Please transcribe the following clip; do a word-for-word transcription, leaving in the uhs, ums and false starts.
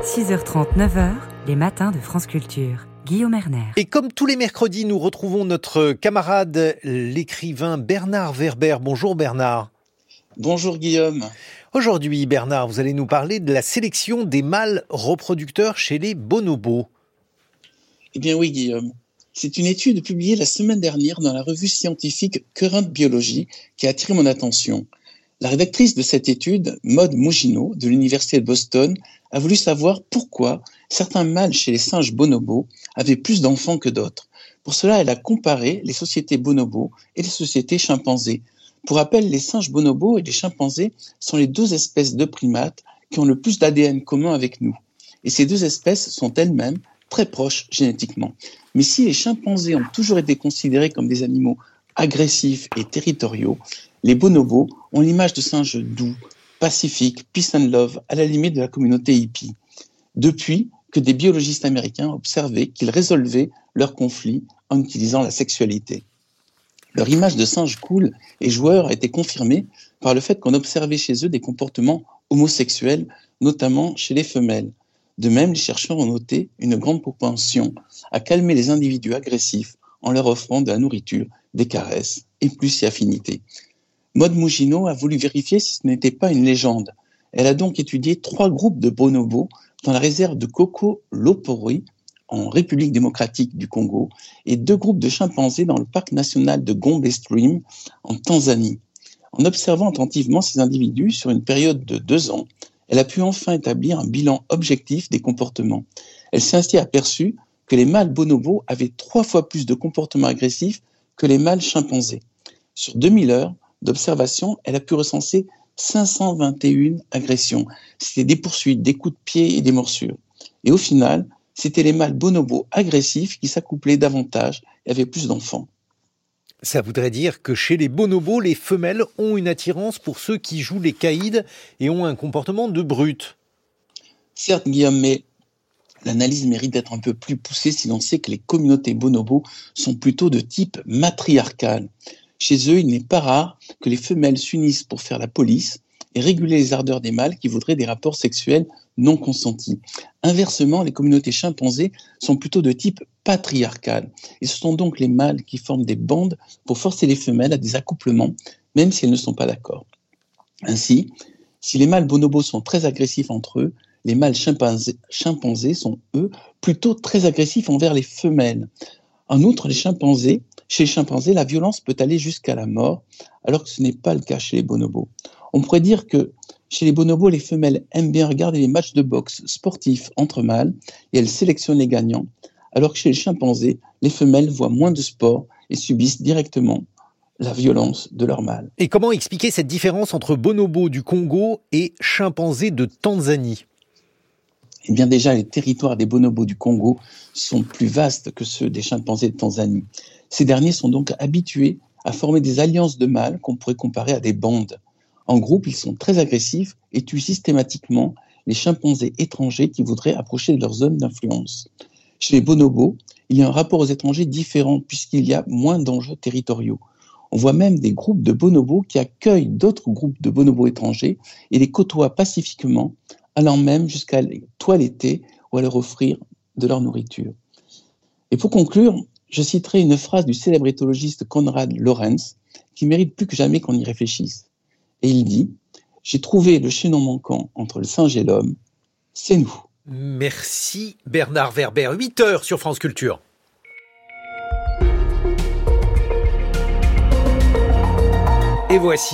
six heures trente, neuf heures, les matins de France Culture. Guillaume Erner. Et comme tous les mercredis, nous retrouvons notre camarade, l'écrivain Bernard Werber. Bonjour Bernard. Bonjour Guillaume. Aujourd'hui, Bernard, vous allez nous parler de la sélection des mâles reproducteurs chez les bonobos. Eh bien oui Guillaume. C'est une étude publiée la semaine dernière dans la revue scientifique Current Biology qui a attiré mon attention. La rédactrice de cette étude, Maud Mougineau, de l'Université de Boston, a voulu savoir pourquoi certains mâles chez les singes bonobos avaient plus d'enfants que d'autres. Pour cela, elle a comparé les sociétés bonobos et les sociétés chimpanzés. Pour rappel, les singes bonobos et les chimpanzés sont les deux espèces de primates qui ont le plus d'A D N commun avec nous. Et ces deux espèces sont elles-mêmes très proches génétiquement. Mais si les chimpanzés ont toujours été considérés comme des animaux agressifs et territoriaux, les bonobos ont l'image de singes doux, pacifiques, peace and love, à la limite de la communauté hippie. Depuis que des biologistes américains ont observé qu'ils résolvaient leurs conflits en utilisant la sexualité. Leur image de singe cool et joueur a été confirmée par le fait qu'on observait chez eux des comportements homosexuels, notamment chez les femelles. De même, les chercheurs ont noté une grande propension à calmer les individus agressifs en leur offrant de la nourriture, des caresses et plus si affinité. Maud Mougineau a voulu vérifier si ce n'était pas une légende. Elle a donc étudié trois groupes de bonobos dans la réserve de Koko-Lopori, en République démocratique du Congo, et deux groupes de chimpanzés dans le parc national de Gombe Stream, en Tanzanie. En observant attentivement ces individus sur une période de deux ans, elle a pu enfin établir un bilan objectif des comportements. Elle s'est ainsi aperçue que les mâles bonobos avaient trois fois plus de comportements agressifs que les mâles chimpanzés. Sur deux mille heures d'observation, elle a pu recenser cinq cent vingt et une agressions. C'était des poursuites, des coups de pied et des morsures. Et au final, c'était les mâles bonobos agressifs qui s'accouplaient davantage et avaient plus d'enfants. Ça voudrait dire que chez les bonobos, les femelles ont une attirance pour ceux qui jouent les caïds et ont un comportement de brute. Certes, Guillaume, mais l'analyse mérite d'être un peu plus poussée si l'on sait que les communautés bonobos sont plutôt de type matriarcal. Chez eux, il n'est pas rare que les femelles s'unissent pour faire la police et réguler les ardeurs des mâles qui voudraient des rapports sexuels non consentis. Inversement, les communautés chimpanzés sont plutôt de type patriarcal. Et ce sont donc les mâles qui forment des bandes pour forcer les femelles à des accouplements, même si elles ne sont pas d'accord. Ainsi, si les mâles bonobos sont très agressifs entre eux, les mâles chimpanzés, chimpanzés sont, eux, plutôt très agressifs envers les femelles. En outre, les chimpanzés, chez les chimpanzés, la violence peut aller jusqu'à la mort, alors que ce n'est pas le cas chez les bonobos. On pourrait dire que chez les bonobos, les femelles aiment bien regarder les matchs de boxe sportifs entre mâles et elles sélectionnent les gagnants, alors que chez les chimpanzés, les femelles voient moins de sport et subissent directement la violence de leurs mâles. Et comment expliquer cette différence entre bonobos du Congo et chimpanzés de Tanzanie ? Eh bien déjà, les territoires des bonobos du Congo sont plus vastes que ceux des chimpanzés de Tanzanie. Ces derniers sont donc habitués à former des alliances de mâles qu'on pourrait comparer à des bandes. En groupe, ils sont très agressifs et tuent systématiquement les chimpanzés étrangers qui voudraient approcher de leur zone d'influence. Chez les bonobos, il y a un rapport aux étrangers différent puisqu'il y a moins d'enjeux territoriaux. On voit même des groupes de bonobos qui accueillent d'autres groupes de bonobos étrangers et les côtoient pacifiquement, allant même jusqu'à les toiletter ou à leur offrir de leur nourriture. Et pour conclure, je citerai une phrase du célèbre éthologiste Konrad Lorenz qui mérite plus que jamais qu'on y réfléchisse. Et il dit « J'ai trouvé le chaînon manquant entre le singe et l'homme, c'est nous ». Merci Bernard Werber, huit heures sur France Culture. Et voici